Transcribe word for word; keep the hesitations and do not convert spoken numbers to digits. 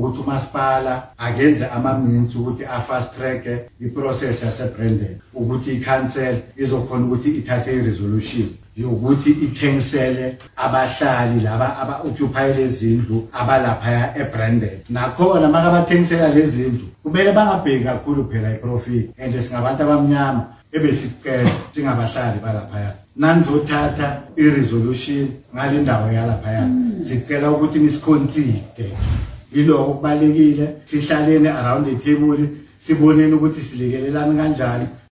ukuthi umasipala akenze ama-means ukuthi a-fast track i-process yase-Brandon ukuthi i-council izokhona ukuthi ithathe i-resolution yokuthi ithengisele abahlali laba aba-occupy lezindlu abalaphaya e-Brandon. Nakhona maka bathengisela lezindlu kumele bangabheki kakhulu phela i-profit, and singabantu abamnyama ebesicela singabahlali balaphaya nanizothatha i-resolution ngale ndawo yalaphaya sicela ukuthi nisikhonside yiloko okubalekile, sihlalene around the table siboneni ukuthi silekelelana kanjani.